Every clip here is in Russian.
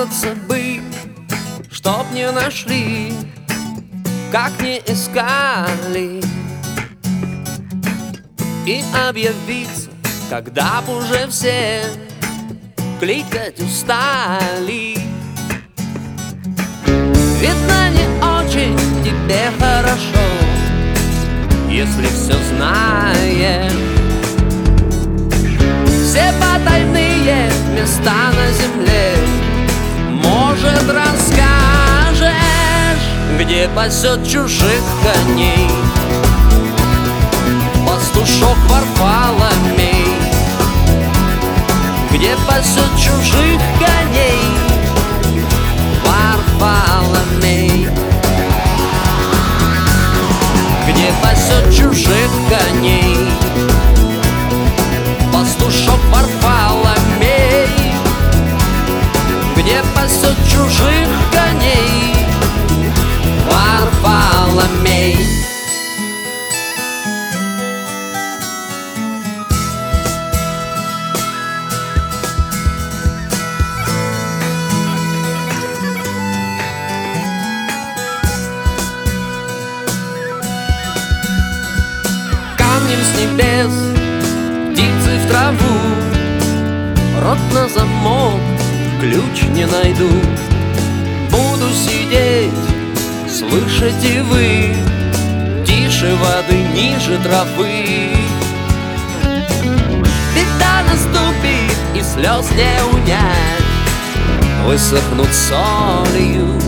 стремятся быть, чтоб не нашли, как не искали, и объявиться, когда б уже все кликать устали. Видно, не очень тебе хорошо, если все знаешь. Все потайные места на земле, может, расскажешь, где пасет чужих коней пастушок Варфоломей, где пасет чужих коней Варфоломей, где пасет чужих коней пастушок Варфоломей, где пасет чужих коней Варфоломей. Камнем с небес птицы в траву, рот на замок, ключ не найду. Буду сидеть, слышать и вы, тише воды, ниже травы. Беда наступит, и слез не унять, высохнут солью.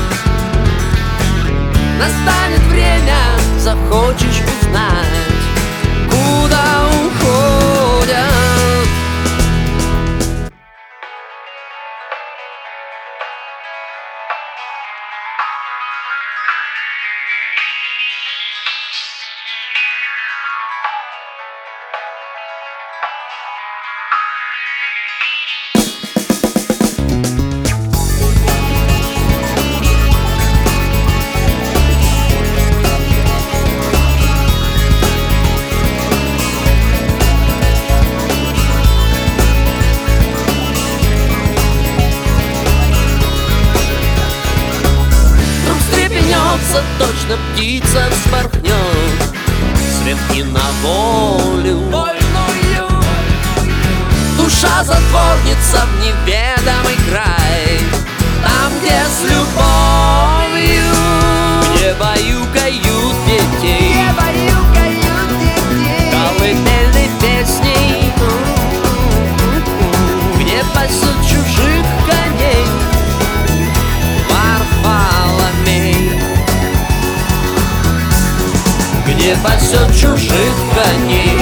Настанет время, захочешь узнать, куда уходят. Точно птица вспорхнет с ветки на волю вольную. Душа затворница в неведомый край, там, где с любовью, где баюкают детей, колыбельной песней, где пасут чужих коней Варфоломей, где пасет чужих коней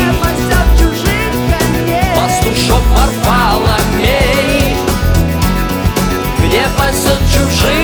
пастушок Варфоломей, где пасет чужих